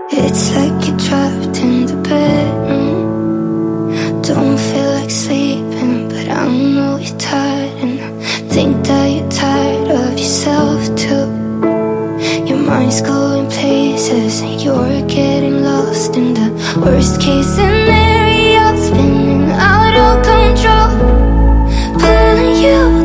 It's like you're trapped in the bedroom. Don't feel like sleeping, but I know you're tired. And I think that you're tired of yourself too. Your mind's going places and you're getting lost in the worst case scenario, spinning out of control, pulling you